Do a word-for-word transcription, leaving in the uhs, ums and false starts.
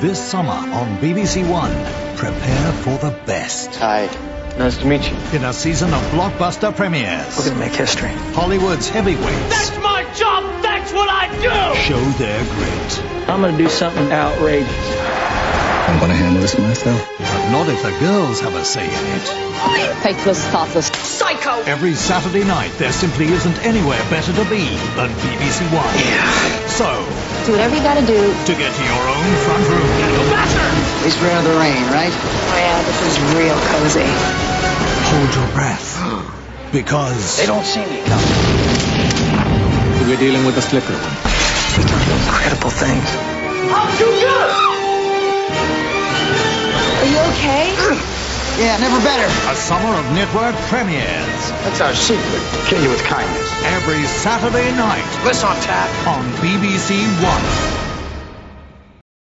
This summer on B B C One, prepare for the best. Hi. Nice to meet you. In a season of blockbuster premieres. We're gonna make history. Hollywood's heavyweights. That's my job! That's what I do! Show their grit. I'm gonna do something outrageous. I'm gonna handle this myself. But not if the girls have a say in it. Faithless, thoughtless, psycho! Every Saturday night, there simply isn't anywhere better to be than B B C One. Yeah. So, Do whatever you gotta do. to get to your own front room. At least we're out of the rain, right? Oh yeah, this is real cozy. Hold your breath. Because They don't see me coming. We're dealing with a slicker one. We can do incredible things. I'm too good! Are you okay? Yeah, never better. a summer of network premieres. That's our secret. Kill you with kindness. Every Saturday night Bliss on tap. on B B C One.